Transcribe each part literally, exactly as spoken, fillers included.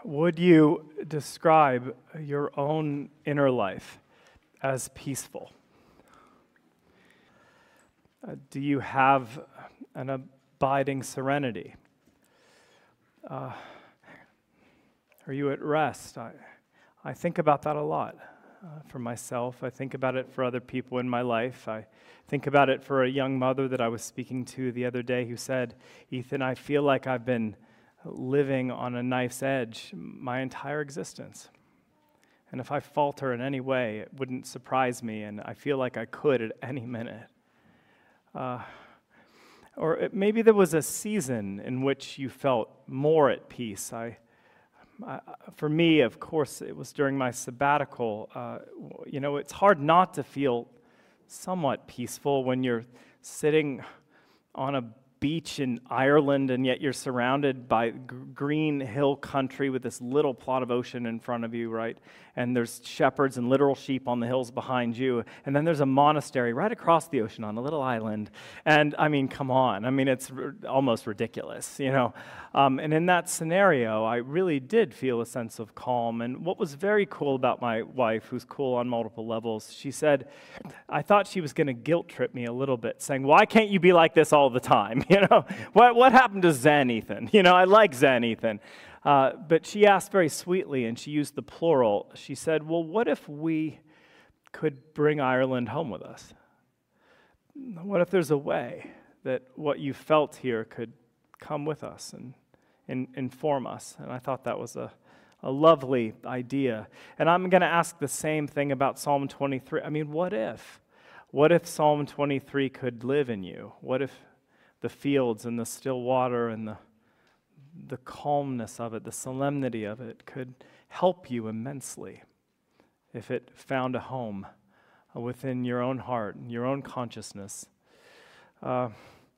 Would you describe your own inner life as peaceful? Uh, do you have an abiding serenity? Uh, are you at rest? I, I think about that a lot uh, for myself. I think about it for other people in my life. I think about it for a young mother that I was speaking to the other day who said, "Ethan, I feel like I've been living on a knife's edge my entire existence. And if I falter in any way, it wouldn't surprise me, and I feel like I could at any minute." Uh, or it, maybe there was a season in which you felt more at peace. I, I, for me, of course, it was during my sabbatical. Uh, you know, it's hard not to feel somewhat peaceful when you're sitting on a beach in Ireland, and yet you're surrounded by g- green hill country with this little plot of ocean in front of you, right? And there's shepherds and literal sheep on the hills behind you. And then there's a monastery right across the ocean on a little island. And I mean, come on. I mean, it's r- almost ridiculous, you know? Um, and in that scenario, I really did feel a sense of calm. And what was very cool about my wife, who's cool on multiple levels, she said, I thought she was going to guilt trip me a little bit, saying, "Why can't you be like this all the time?" You know, what what happened to Zen Ethan? You know, I like Zen Ethan. Uh, but she asked very sweetly, and she used the plural. She said, "Well, what if we could bring Ireland home with us? What if there's a way that what you felt here could come with us and, and inform us?" And I thought that was a, a lovely idea. And I'm going to ask the same thing about Psalm twenty-three. I mean, what if? What if Psalm twenty-three could live in you? What if the fields and the still water and the the calmness of it, the solemnity of it could help you immensely if it found a home within your own heart and your own consciousness? Uh,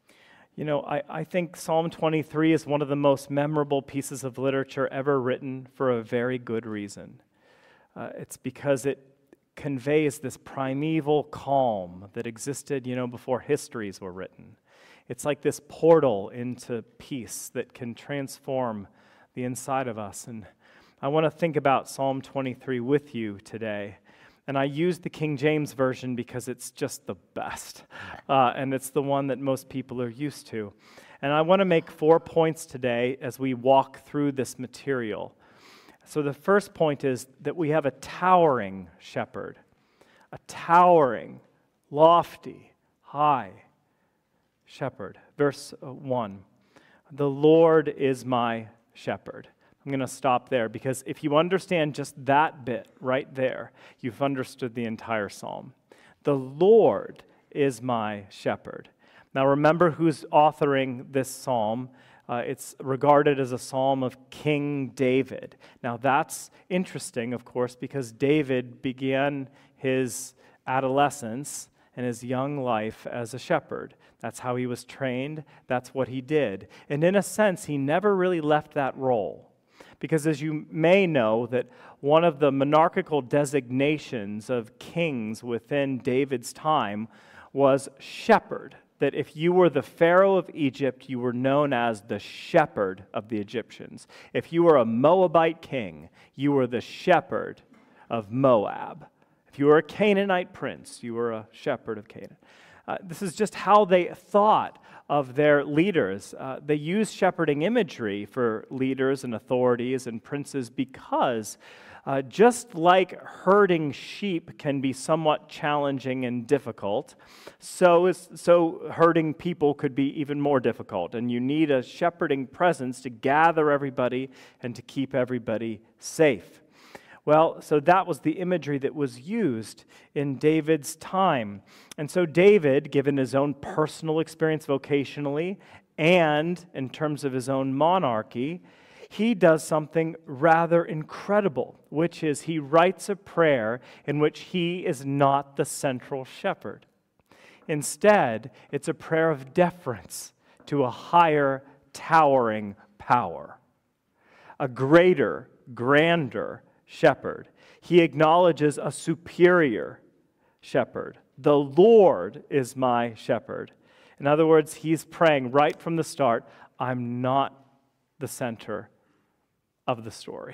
you know, I, I think Psalm twenty-three is one of the most memorable pieces of literature ever written for a very good reason. Uh, it's because it conveys this primeval calm that existed, you know, before histories were written. It's like this portal into peace that can transform the inside of us. And I want to think about Psalm twenty-three with you today. And I use the King James Version because it's just the best. Uh, and it's the one that most people are used to. And I want to make four points today as we walk through this material. So the first point is that we have a towering shepherd. A towering, lofty, high shepherd. Verse one, "The Lord is my shepherd." I'm going to stop there because if you understand just that bit right there, you've understood the entire psalm. The Lord is my shepherd. Now remember who's authoring this psalm. Uh, it's regarded as a psalm of King David. Now that's interesting, of course, because David began his adolescence and his young life as a shepherd. That's how he was trained. That's what he did. And in a sense, he never really left that role. Because as you may know, that one of the monarchical designations of kings within David's time was shepherd. That if you were the Pharaoh of Egypt, you were known as the shepherd of the Egyptians. If you were a Moabite king, you were the shepherd of Moab. If you were a Canaanite prince, you were a shepherd of Canaan. Uh, this is just how they thought of their leaders. Uh, they used shepherding imagery for leaders and authorities and princes because uh, just like herding sheep can be somewhat challenging and difficult, so, is, so herding people could be even more difficult. And you need a shepherding presence to gather everybody and to keep everybody safe. Well, so that was the imagery that was used in David's time. And so David, given his own personal experience vocationally and in terms of his own monarchy, he does something rather incredible, which is he writes a prayer in which he is not the central shepherd. Instead, it's a prayer of deference to a higher, towering power, a greater, grander shepherd. He acknowledges a superior shepherd. The Lord is my shepherd. In other words, he's praying right from the start, I'm not the center of the story.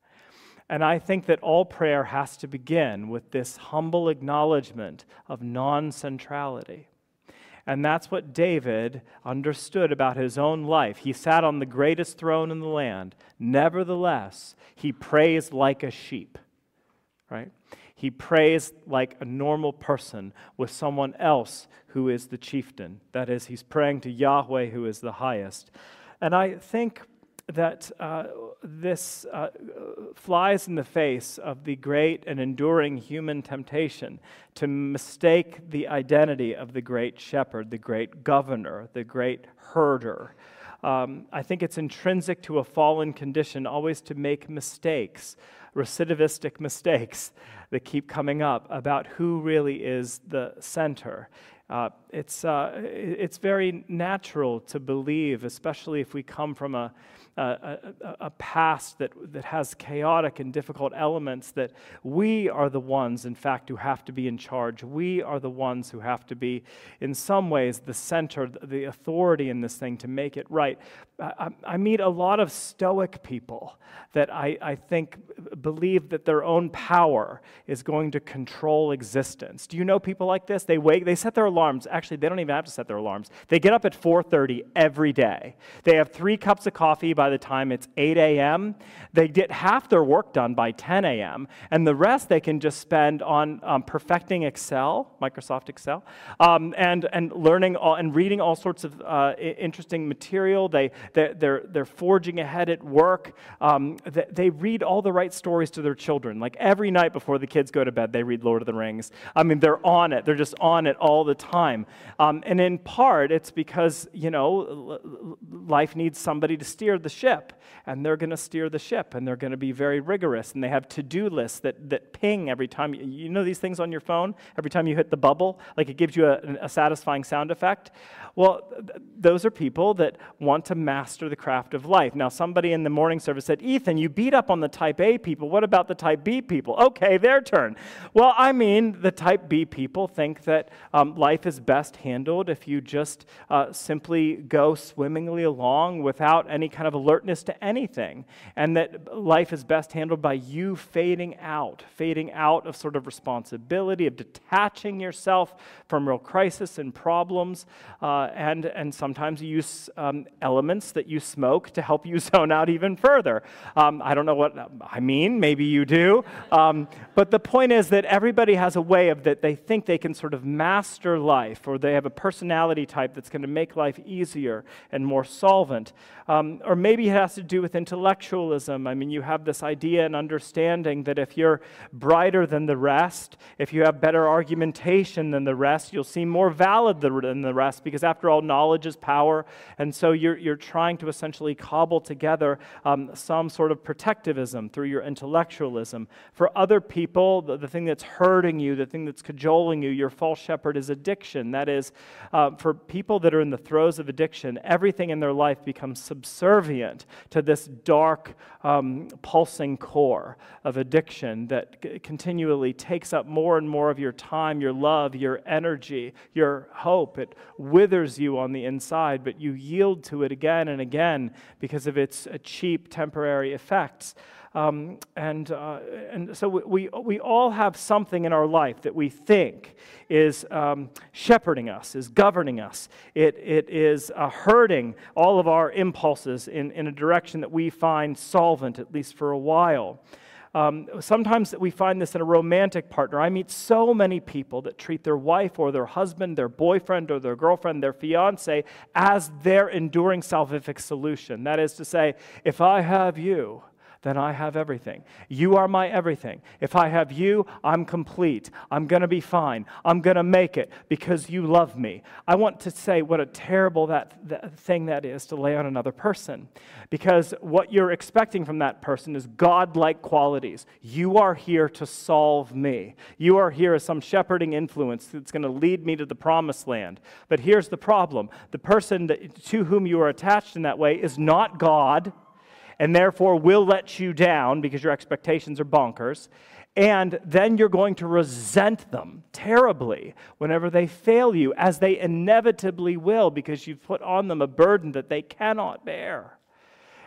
And I think that all prayer has to begin with this humble acknowledgement of non-centrality. And that's what David understood about his own life. He sat on the greatest throne in the land. Nevertheless, he prays like a sheep, right? He prays like a normal person with someone else who is the chieftain. That is, he's praying to Yahweh, who is the highest. And I think that uh, this uh, flies in the face of the great and enduring human temptation to mistake the identity of the great shepherd, the great governor, the great herder. Um, I think it's intrinsic to a fallen condition always to make mistakes, recidivistic mistakes that keep coming up about who really is the center. Uh, it's, uh, it's very natural to believe, especially if we come from a, a, a, a past that, that has chaotic and difficult elements, that we are the ones, in fact, who have to be in charge. We are the ones who have to be, in some ways, the center, the authority in this thing to make it right. I, I meet a lot of stoic people that I, I think believe that their own power is going to control existence. Do you know people like this? They wake, they set their alarms. Actually, they don't even have to set their alarms. They get up at four thirty every day. They have three cups of coffee by the time it's eight a.m. They get half their work done by ten a.m., and the rest they can just spend on um, perfecting Excel, Microsoft Excel, um, and, and learning all, and reading all sorts of uh, interesting material. They, they're, they're, they're forging ahead at work. Um, they, they read all the right stories to their children. Like every night before the kids go to bed, they read Lord of the Rings. I mean, they're on it. They're just on it all the time. Um, and in part, it's because, you know, life needs somebody to steer the ship, and they're going to steer the ship, and they're going to be very rigorous, and they have to-do lists that, that ping every time. You, you know these things on your phone? Every time you hit the bubble, like it gives you a, a satisfying sound effect? Well, th- those are people that want to master the craft of life. Now, somebody in the morning service said, Ethan, you beat up on the type A people. What about the type B people? Okay, their turn. Well, I mean, the type B people think that um, life is best handled if you just uh, simply go swimmingly along without any kind of alertness to anything, and that life is best handled by you fading out, fading out of sort of responsibility, of detaching yourself from real crisis and problems, uh, and, and sometimes you use um, elements that you smoke to help you zone out even further. Um, I don't know what I mean, maybe you do, um, but the point is that everybody has a way of that they think they can sort of master life, or they have a personality type that's going to make life easier and more solvent. Um, or maybe it has to do with intellectualism. I mean, you have this idea and understanding that if you're brighter than the rest, if you have better argumentation than the rest, you'll seem more valid than the rest, because after all, knowledge is power. And so you're, you're trying to essentially cobble together um, some sort of protectivism through your intellectualism. For other people, the, the thing that's hurting you, the thing that's cajoling you, your false shepherd is addiction. That is, uh, for people that are in the throes of addiction, everything in their life becomes subservient to this dark, um, pulsing core of addiction that c- continually takes up more and more of your time, your love, your energy, your hope. It withers you on the inside, but you yield to it again and again because of its uh, cheap, temporary effects. Um, and uh, and so we, we all have something in our life that we think is um, shepherding us, is governing us. It it is uh, herding all of our impulses in, in a direction that we find solvent, at least for a while. Um, sometimes we find this in a romantic partner. I meet so many people that treat their wife or their husband, their boyfriend or their girlfriend, their fiance, as their enduring salvific solution. That is to say, if I have you, then I have everything. You are my everything. If I have you, I'm complete. I'm going to be fine. I'm going to make it because you love me. I want to say what a terrible that, that thing that is to lay on another person, because what you're expecting from that person is God-like qualities. You are here to solve me. You are here as some shepherding influence that's going to lead me to the promised land. But here's the problem. The person that, to whom you are attached in that way is not God, and therefore will let you down because your expectations are bonkers. And then you're going to resent them terribly whenever they fail you, as they inevitably will, because you've put on them a burden that they cannot bear.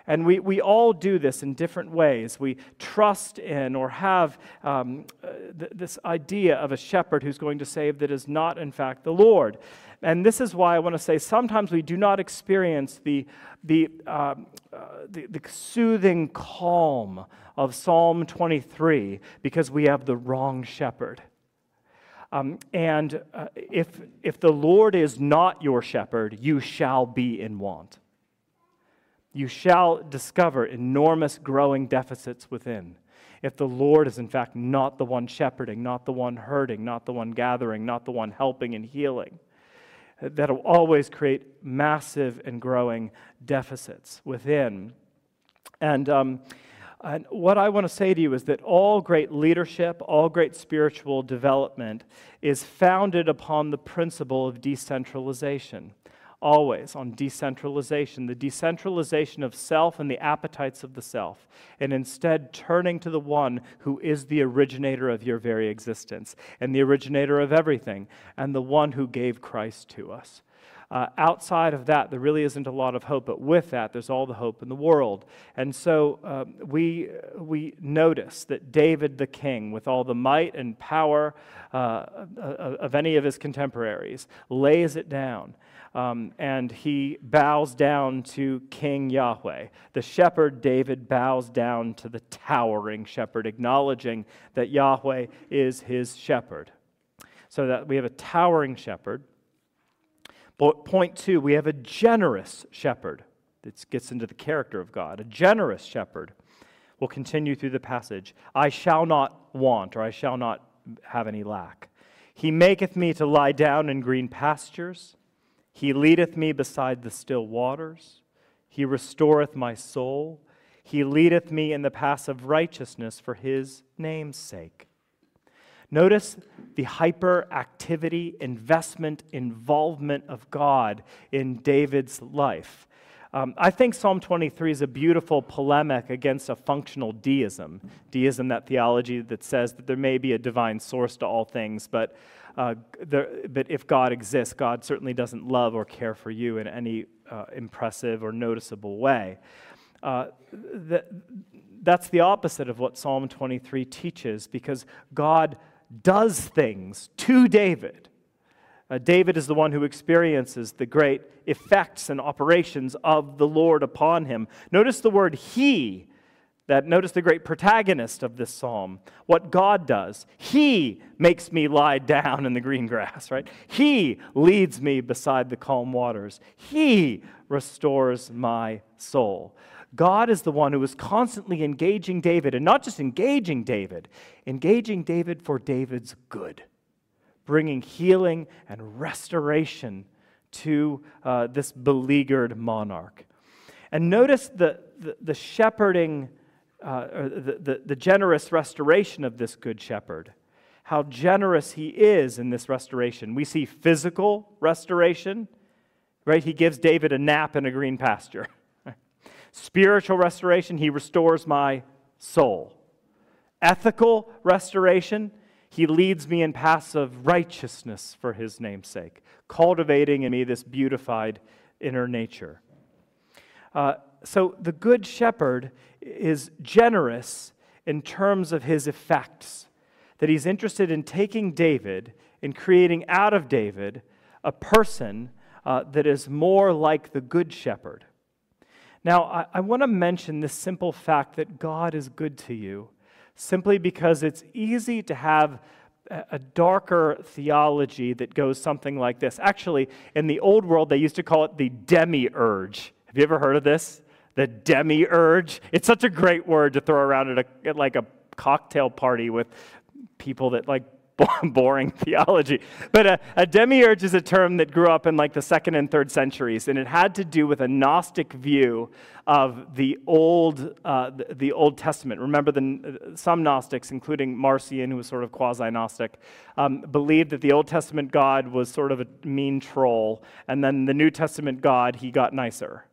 And we, we all do this in different ways. We trust in or have um, uh, th- this idea of a shepherd who's going to save that is not, in fact, the Lord. And this is why I want to say sometimes we do not experience the, the, um, uh, the, the soothing calm of Psalm twenty-three because we have the wrong shepherd. Um, and uh, if, if the Lord is not your shepherd, you shall be in want. You shall discover enormous growing deficits within. If the Lord is in fact not the one shepherding, not the one herding, not the one gathering, not the one helping and healing, that'll always create massive and growing deficits within. And, um, and what I want to say to you is that all great leadership, all great spiritual development is founded upon the principle of decentralization. Always on decentralization, the decentralization of self and the appetites of the self, and instead turning to the one who is the originator of your very existence and the originator of everything and the one who gave Christ to us. Uh, outside of that, there really isn't a lot of hope, but with that, there's all the hope in the world. And so uh, we, we notice that David the king, with all the might and power uh, of any of his contemporaries, lays it down. Um, and he bows down to King Yahweh. The shepherd David bows down to the towering shepherd, acknowledging that Yahweh is his shepherd. So that we have a towering shepherd. But point two, we have a generous shepherd. This gets into the character of God. A generous shepherd. We'll continue through the passage. I shall not want, or I shall not have any lack. He maketh me to lie down in green pastures. He leadeth me beside the still waters. He restoreth my soul. He leadeth me in the paths of righteousness for his name's sake. Notice the hyperactivity, investment, involvement of God in David's life. Um, I think Psalm twenty-three is a beautiful polemic against a functional deism. Deism, that theology that says that there may be a divine source to all things, but uh, there, but if God exists, God certainly doesn't love or care for you in any uh, impressive or noticeable way. Uh, that, that's the opposite of what Psalm twenty-three teaches, because God does things to David. Uh, David is the one who experiences the great effects and operations of the Lord upon him. Notice the word he, that notice the great protagonist of this psalm, what God does. He makes me lie down in the green grass, right? He leads me beside the calm waters. He restores my soul. God is the one who is constantly engaging David, and not just engaging David, engaging David for David's good, bringing healing and restoration to uh, this beleaguered monarch. And notice the, the, the shepherding, uh, or the, the, the generous restoration of this good shepherd, how generous he is in this restoration. We see physical restoration, right? He gives David a nap in a green pasture. Spiritual restoration, he restores my soul. Ethical restoration, he leads me in paths of righteousness for his name's sake, cultivating in me this beautified inner nature. Uh, so the good shepherd is generous in terms of his effects, that he's interested in taking David and creating out of David a person uh, that is more like the good shepherd. Now, I, I want to mention this simple fact that God is good to you, simply because it's easy to have a, a darker theology that goes something like this. Actually, in the old world, they used to call it the demiurge. Have you ever heard of this? The demiurge? It's such a great word to throw around at, a, at like a cocktail party with people that like boring theology. But a, a demiurge is a term that grew up in like the second and third centuries, and it had to do with a Gnostic view of the Old, uh, the, the Old Testament. Remember, the, some Gnostics, including Marcion, who was sort of quasi-Gnostic, um, believed that the Old Testament God was sort of a mean troll, and then the New Testament God, he got nicer.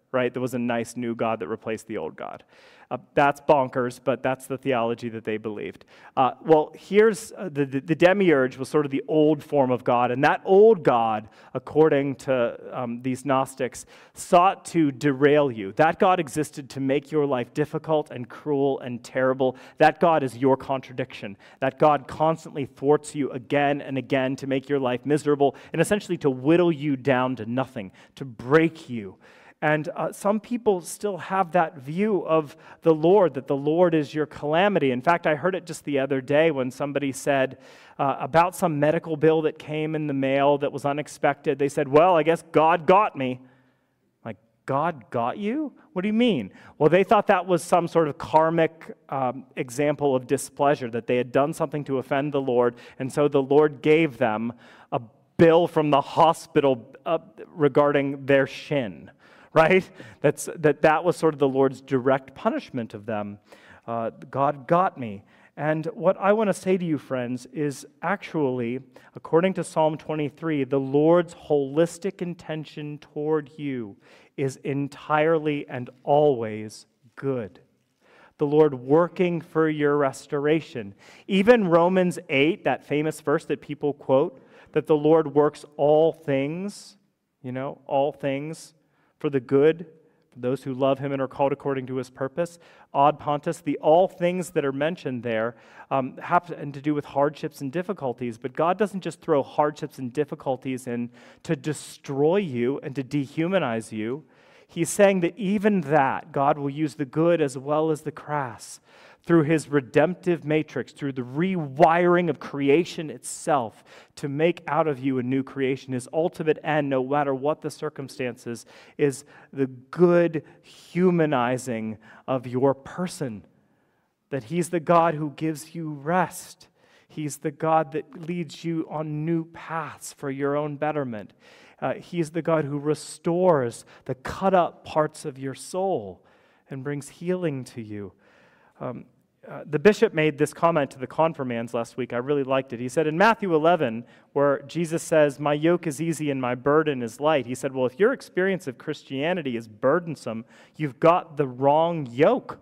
right? There was a nice new God that replaced the old God. Uh, that's bonkers, but that's the theology that they believed. Uh, well, here's uh, the, the, the demiurge was sort of the old form of God, and that old God, according to um, these Gnostics, sought to derail you. That God existed to make your life difficult and cruel and terrible. That God is your contradiction. That God constantly thwarts you again and again to make your life miserable and essentially to whittle you down to nothing, to break you. And uh, some people still have that view of the Lord, that the Lord is your calamity. In fact, I heard it just the other day when somebody said uh, about some medical bill that came in the mail that was unexpected. They said, well, I guess God got me. Like, God got you? What do you mean? Well, they thought that was some sort of karmic um, example of displeasure, that they had done something to offend the Lord, and so the Lord gave them a bill from the hospital uh, regarding their shin. Right? That's, that that was sort of the Lord's direct punishment of them. Uh, God got me. And what I want to say to you, friends, is actually, according to Psalm twenty-three, the Lord's holistic intention toward you is entirely and always good. The Lord working for your restoration. Even Romans eight, that famous verse that people quote, that the Lord works all things, you know, all things, for the good, for those who love him and are called according to his purpose. Ad Pontus, the all things that are mentioned there um, have to do with hardships and difficulties, but God doesn't just throw hardships and difficulties in to destroy you and to dehumanize you. He's saying that even that, God will use the good as well as the crass through his redemptive matrix, through the rewiring of creation itself to make out of you a new creation. His ultimate end, no matter what the circumstances, is the good humanizing of your person. That he's the God who gives you rest. He's the God that leads you on new paths for your own betterment. Uh, he's the God who restores the cut up parts of your soul and brings healing to you. Um, uh, the bishop made this comment to the confirmands last week. I really liked it. He said in Matthew eleven, where Jesus says, my yoke is easy and my burden is light, he said, well, if your experience of Christianity is burdensome, you've got the wrong yoke.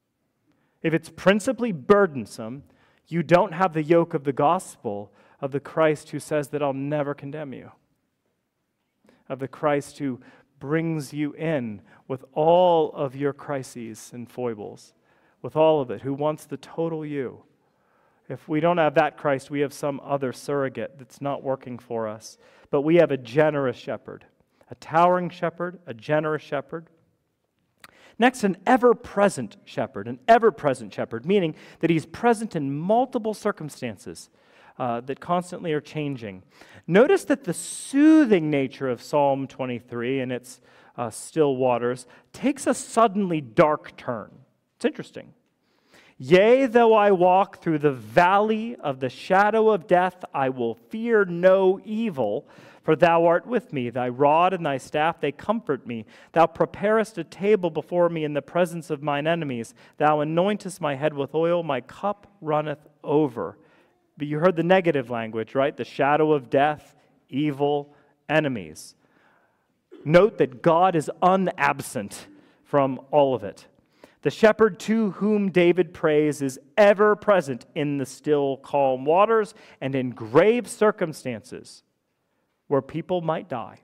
If it's principally burdensome, you don't have the yoke of the gospel of the Christ who says that I'll never condemn you, of the Christ who brings you in with all of your crises and foibles, with all of it, who wants the total you. If we don't have that Christ, we have some other surrogate that's not working for us. But we have a generous shepherd, a towering shepherd, a generous shepherd. Next, an ever-present shepherd, an ever-present shepherd, meaning that he's present in multiple circumstances uh, that constantly are changing. Notice that the soothing nature of Psalm twenty-three and its uh, still waters takes a suddenly dark turn. It's interesting. Yea, though I walk through the valley of the shadow of death, I will fear no evil, for thou art with me. Thy rod and thy staff, they comfort me. Thou preparest a table before me in the presence of mine enemies. Thou anointest my head with oil, my cup runneth over. But you heard the negative language, right? The shadow of death, evil, enemies. Note that God is unabsent from all of it. The shepherd to whom David prays is ever present in the still, calm waters and in grave circumstances where people might die.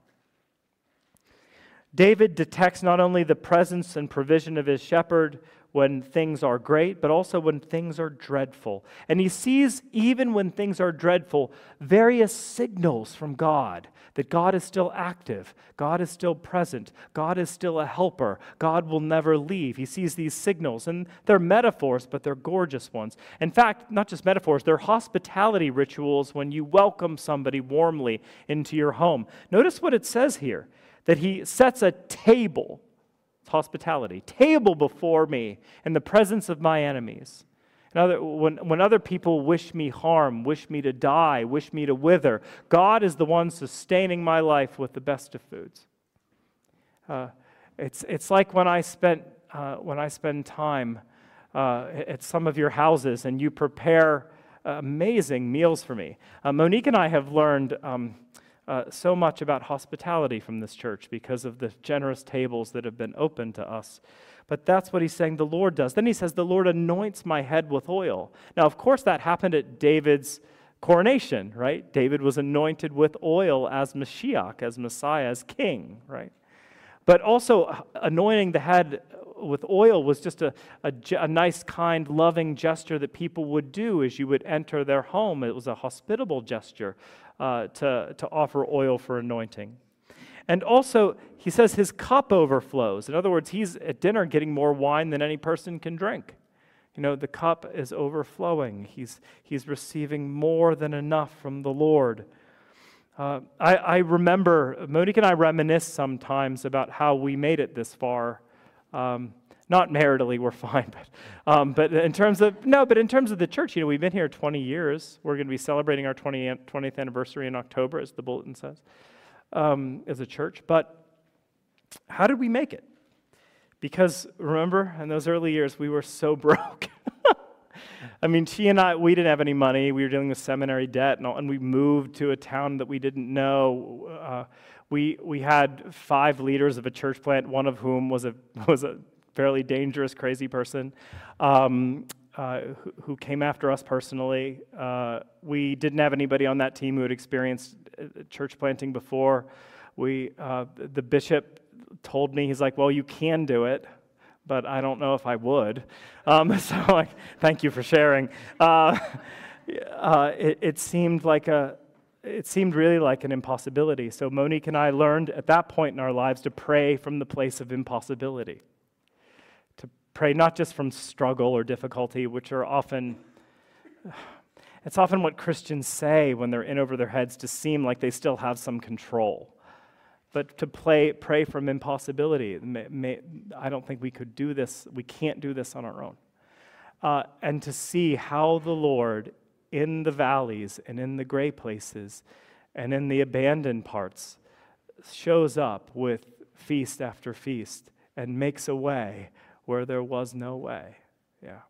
David detects not only the presence and provision of his shepherd when things are great, but also when things are dreadful. And he sees, even when things are dreadful, various signals from God that God is still active, God is still present, God is still a helper, God will never leave. He sees these signals, and they're metaphors, but they're gorgeous ones. In fact, not just metaphors, they're hospitality rituals when you welcome somebody warmly into your home. Notice what it says here, that he sets a table. Hospitality, table before me in the presence of my enemies. In other, when, when other people wish me harm, wish me to die, wish me to wither, God is the one sustaining my life with the best of foods. Uh, it's it's like when I spent uh, when I spend time uh, at some of your houses and you prepare amazing meals for me. Uh, Monique and I have learned. Um, uh, so much about hospitality from this church because of the generous tables that have been opened to us. But that's what he's saying the Lord does. Then he says, the Lord anoints my head with oil. Now, of course, that happened at David's coronation, right? David was anointed with oil as Mashiach, as Messiah, as king, right? But also, anointing the head with oil was just a, a, a nice, kind, loving gesture that people would do as you would enter their home. It was a hospitable gesture uh, to, to offer oil for anointing. And also, he says his cup overflows. In other words, he's at dinner getting more wine than any person can drink. You know, the cup is overflowing. He's, he's receiving more than enough from the Lord. Uh, I, I remember, Monique and I reminisce sometimes about how we made it this far. Um, not maritally, we're fine, but um, but in terms of, no, but in terms of the church, you know, we've been here twenty years. We're going to be celebrating our twentieth anniversary in October, as the bulletin says, um, as a church. But how did we make it? Because remember, in those early years, we were so broke. I mean, she and I, we didn't have any money. We were dealing with seminary debt, and, and we moved to a town that we didn't know. Uh, we we had five leaders of a church plant, one of whom was a was a fairly dangerous, crazy person um, uh, who, who came after us personally. Uh, we didn't have anybody on that team who had experienced church planting before. We uh, the bishop told me, he's like, well, you can do it, but I don't know if I would. Um, so, like, thank you for sharing. Uh, uh, it, it seemed like a, it seemed really like an impossibility. So Monique and I learned at that point in our lives to pray from the place of impossibility, to pray not just from struggle or difficulty, which are often, it's often what Christians say when they're in over their heads to seem like they still have some control. But to play, pray from impossibility. May, may, I don't think we could do this. We can't do this on our own. Uh, and to see how the Lord, in the valleys and in the gray places and in the abandoned parts, shows up with feast after feast and makes a way where there was no way. Yeah.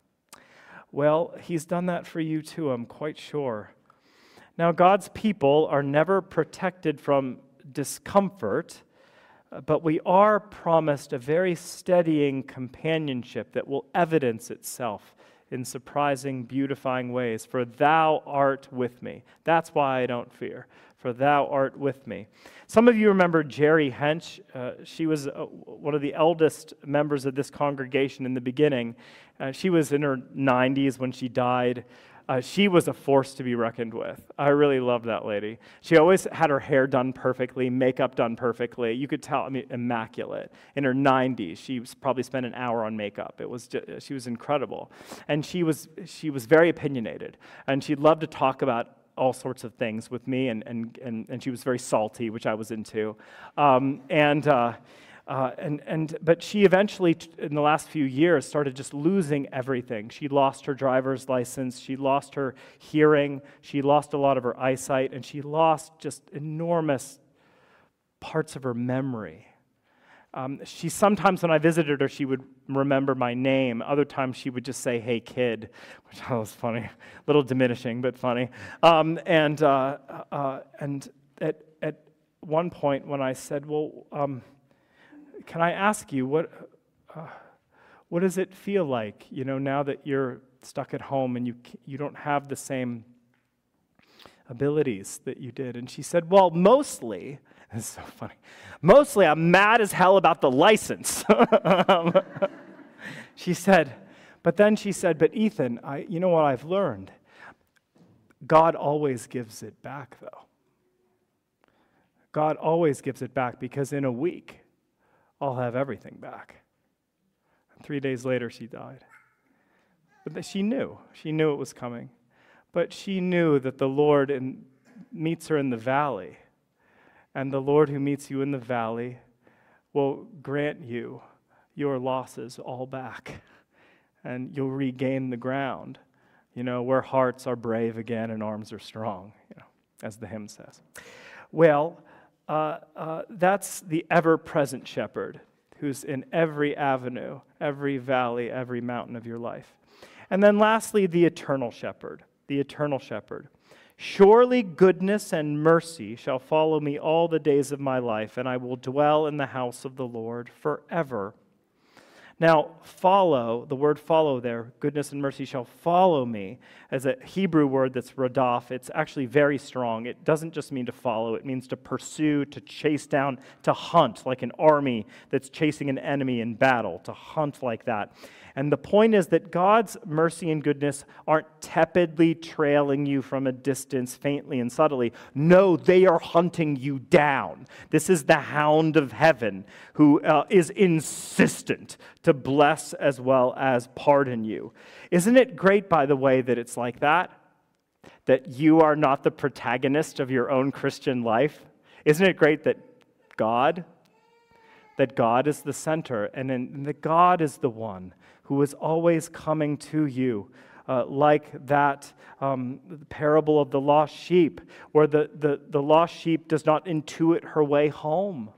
Well, he's done that for you too, I'm quite sure. Now, God's people are never protected from discomfort, but we are promised a very steadying companionship that will evidence itself in surprising, beautifying ways. For thou art with me. That's why I don't fear. For thou art with me. Some of you remember Jerry Hench. Uh, she was uh, one of the eldest members of this congregation in the beginning. Uh, she was in her nineties when she died. Uh, she was a force to be reckoned with. I really loved that lady. She always had her hair done perfectly, makeup done perfectly. You could tell, I mean, immaculate. In her nineties, she was probably spent an hour on makeup. It was just, she was incredible, and she was she was very opinionated, and she loved to talk about all sorts of things with me, and and and, and she was very salty, which I was into, um, and. Uh, Uh, and, and but she eventually, in the last few years, started just losing everything. She lost her driver's license, she lost her hearing, she lost a lot of her eyesight, and she lost just enormous parts of her memory. Um, she sometimes, when I visited her, she would remember my name. Other times, she would just say, "Hey, kid," which was funny, a little diminishing, but funny. Um, and uh, uh, and at at one point, when I said, "Well," um, can I ask you, what uh, what does it feel like, you know, now that you're stuck at home and you you don't have the same abilities that you did? And she said, well, mostly, it's so funny, mostly I'm mad as hell about the license. um, she said, but then she said, but Ethan, I, you know what I've learned? God always gives it back, though. God always gives it back, because in a week, I'll have everything back. And three days later, she died. But she knew. She knew it was coming. But she knew that the Lord in, meets her in the valley. And the Lord who meets you in the valley will grant you your losses all back. And you'll regain the ground, you know, where hearts are brave again and arms are strong, you know, as the hymn says. Well, Uh, uh, that's the ever-present shepherd who's in every avenue, every valley, every mountain of your life. And then lastly, the eternal shepherd, the eternal shepherd. Surely goodness and mercy shall follow me all the days of my life, and I will dwell in the house of the Lord forever. Now, follow, the word follow there, goodness and mercy shall follow me, as a Hebrew word that's radaf. It's actually very strong. It doesn't just mean to follow, it means to pursue, to chase down, to hunt, like an army that's chasing an enemy in battle, to hunt like that. And the point is that God's mercy and goodness aren't tepidly trailing you from a distance, faintly and subtly. No, they are hunting you down. This is the hound of heaven who uh, is insistent to bless as well as pardon you. Isn't it great, by the way, that it's like that? That you are not the protagonist of your own Christian life? Isn't it great that God, that God is the center, and, in, and that God is the one who is always coming to you, uh, like that um, parable of the lost sheep, where the, the, the lost sheep does not intuit her way home.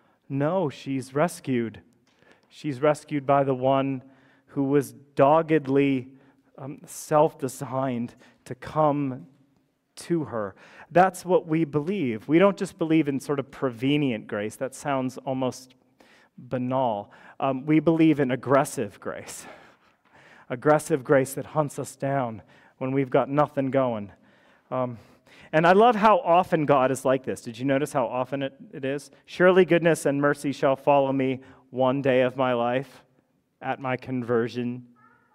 No, she's rescued. She's rescued by the one who was doggedly um, self-designed to come to her. That's what we believe. We don't just believe in sort of prevenient grace. That sounds almost banal. Um, we believe in aggressive grace. Aggressive grace that hunts us down when we've got nothing going. Um, and I love how often God is like this. Did you notice how often it, it is? Surely goodness and mercy shall follow me one day of my life, at my conversion,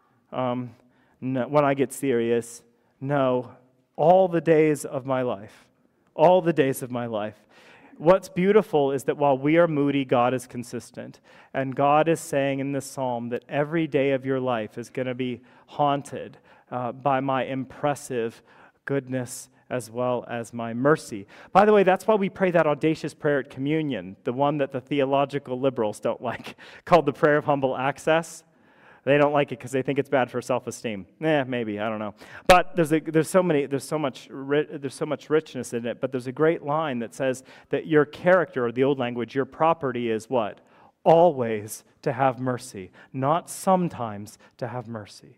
um, no, when I get serious. No, all the days of my life. All the days of my life. What's beautiful is that while we are moody, God is consistent. And God is saying in this psalm that every day of your life is going to be haunted uh, by my impressive goodness as well as my mercy. By the way, that's why we pray that audacious prayer at communion, the one that the theological liberals don't like, called the prayer of humble access. They don't like it because they think it's bad for self-esteem. Eh, maybe, I don't know. But there's a, there's so many there's so much ri- there's so much richness in it. But there's a great line that says that your character, or the old language, your property is what? Always to have mercy, not sometimes to have mercy.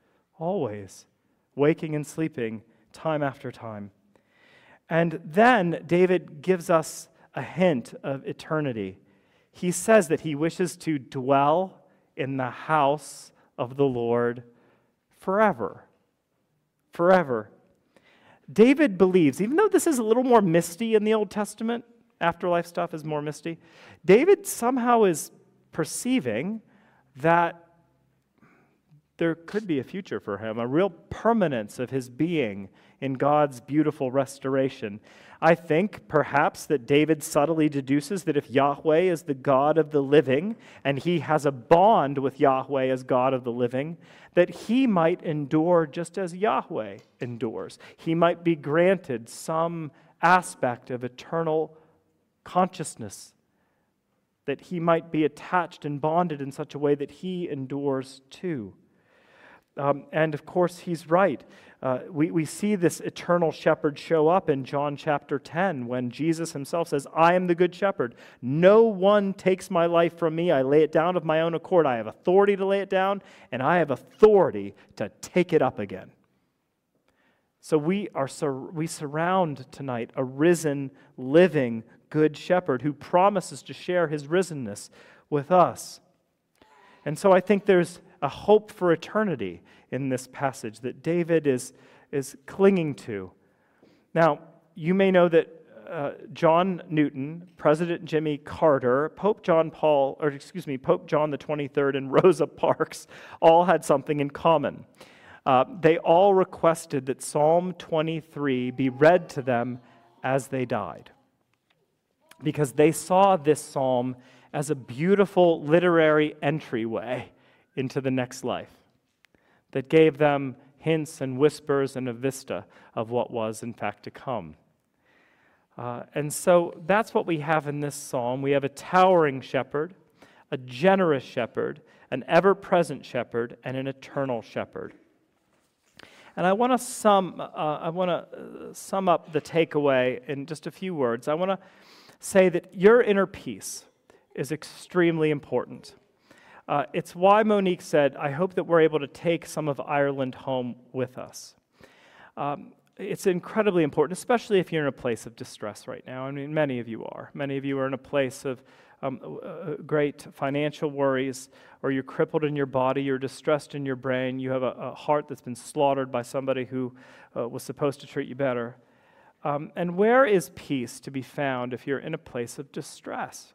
Always, waking and sleeping, time after time. And then David gives us a hint of eternity. He says that he wishes to dwell in the house of the Lord forever. Forever. David believes, even though this is a little more misty in the Old Testament, afterlife stuff is more misty, David somehow is perceiving that there could be a future for him, a real permanence of his being in God's beautiful restoration. I think perhaps that David subtly deduces that if Yahweh is the God of the living, and he has a bond with Yahweh as God of the living, that he might endure just as Yahweh endures. He might be granted some aspect of eternal consciousness, that he might be attached and bonded in such a way that he endures too. Um, and of course, he's right. Uh, we, we see this eternal shepherd show up in John chapter ten when Jesus himself says, I am the good shepherd. No one takes my life from me. I lay it down of my own accord. I have authority to lay it down, and I have authority to take it up again. So we are sur- we surround tonight a risen, living, good shepherd who promises to share his risenness with us. And so I think there's a hope for eternity in this passage that David is, is clinging to. Now, you may know that uh, John Newton, President Jimmy Carter, Pope John Paul, or excuse me, Pope John the twenty-third, and Rosa Parks all had something in common. Uh, they all requested that Psalm twenty-three be read to them as they died, because they saw this psalm as a beautiful literary entryway into the next life that gave them hints and whispers and a vista of what was in fact to come. Uh, and so that's what we have in this psalm. We have a towering shepherd, a generous shepherd, an ever-present shepherd, and an eternal shepherd. And I want to sum. Uh, I want to sum up the takeaway in just a few words. I want to say that your inner peace is extremely important. Uh, it's why Monique said, I hope that we're able to take some of Ireland home with us. Um, it's incredibly important, especially if you're in a place of distress right now. I mean, many of you are. Many of you are in a place of um, uh, great financial worries, or you're crippled in your body, you're distressed in your brain, you have a, a heart that's been slaughtered by somebody who uh, was supposed to treat you better. Um, and where is peace to be found if you're in a place of distress?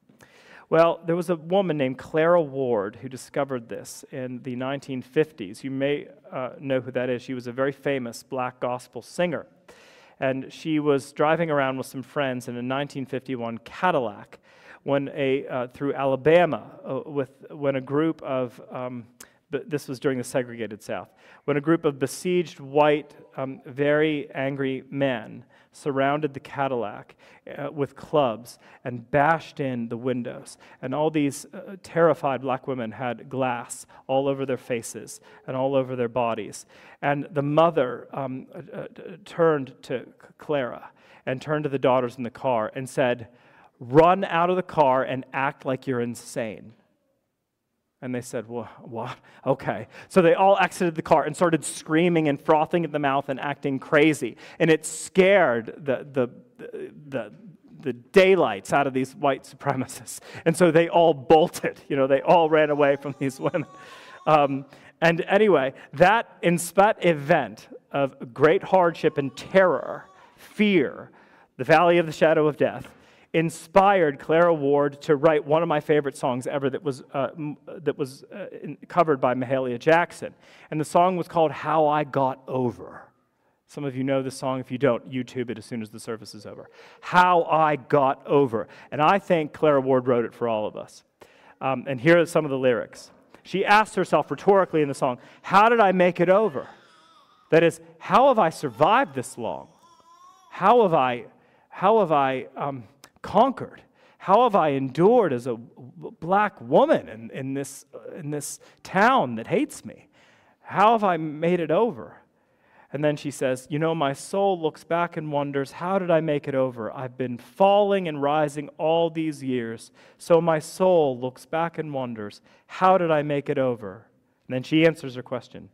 Well, there was a woman named Clara Ward who discovered this in the nineteen fifties. You may uh, know who that is. She was a very famous black gospel singer. And she was driving around with some friends in a nineteen fifty-one Cadillac when a uh, through Alabama uh, with when a group of um, this was during the segregated South, when a group of besieged white, um, very angry men surrounded the Cadillac uh, with clubs and bashed in the windows. And all these uh, terrified black women had glass all over their faces and all over their bodies. And the mother um, uh, uh, turned to Clara and turned to the daughters in the car and said, "Run out of the car and act like you're insane." And they said, "Well, what? Okay." So they all exited the car and started screaming and frothing at the mouth and acting crazy. And it scared the, the, the, the daylights out of these white supremacists. And so they all bolted. You know, they all ran away from these women. Um, and anyway, that in that event of great hardship and terror, fear, the valley of the shadow of death, inspired Clara Ward to write one of my favorite songs ever that was uh, m- that was uh, in, covered by Mahalia Jackson. And the song was called "How I Got Over." Some of you know the song. If you don't, YouTube it as soon as the service is over. How I Got Over. And I think Clara Ward wrote it for all of us. Um, and here are some of the lyrics. She asked herself rhetorically in the song, how did I make it over? That is, how have I survived this long? How have I, how have I, um, conquered? How have I endured as a black woman in, in this in this town that hates me? How have I made it over? And then she says, you know, my soul looks back and wonders, how did I make it over? I've been falling and rising all these years. So my soul looks back and wonders, how did I make it over? And then she answers her question.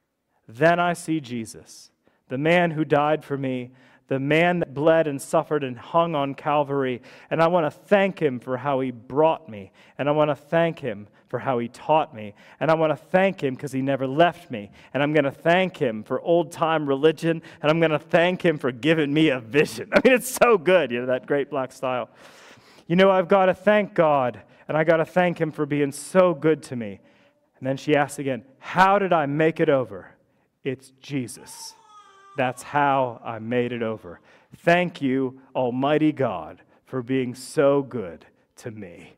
Then I see Jesus, the man who died for me, the man that bled and suffered and hung on Calvary. And I want to thank him for how he brought me. And I want to thank him for how he taught me. And I want to thank him because he never left me. And I'm going to thank him for old-time religion. And I'm going to thank him for giving me a vision. I mean, it's so good, you know, that great black style. You know, I've got to thank God. And I got to thank him for being so good to me. And then she asks again, how did I make it over? It's Jesus. That's how I made it over. Thank you, Almighty God, for being so good to me.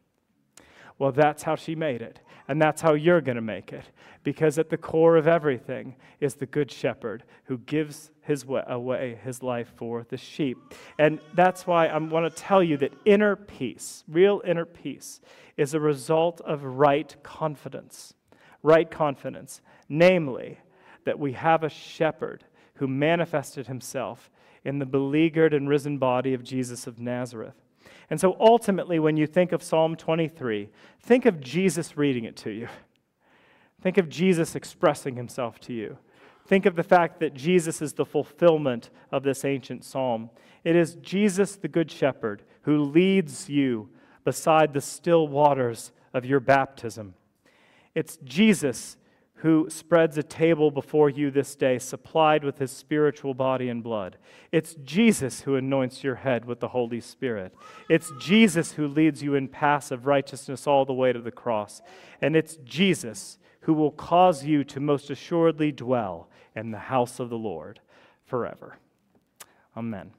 Well, that's how she made it, and that's how you're going to make it, because at the core of everything is the Good Shepherd who gives his way, away his life for the sheep. And that's why I want to tell you that inner peace, real inner peace, is a result of right confidence. Right confidence, namely, that we have a shepherd who manifested himself in the beleaguered and risen body of Jesus of Nazareth. And so ultimately, when you think of Psalm twenty-three, think of Jesus reading it to you. Think of Jesus expressing himself to you. Think of the fact that Jesus is the fulfillment of this ancient psalm. It is Jesus, the Good Shepherd, who leads you beside the still waters of your baptism. It's Jesus who spreads a table before you this day, supplied with his spiritual body and blood. It's Jesus who anoints your head with the Holy Spirit. It's Jesus who leads you in paths of righteousness all the way to the cross. And it's Jesus who will cause you to most assuredly dwell in the house of the Lord forever. Amen.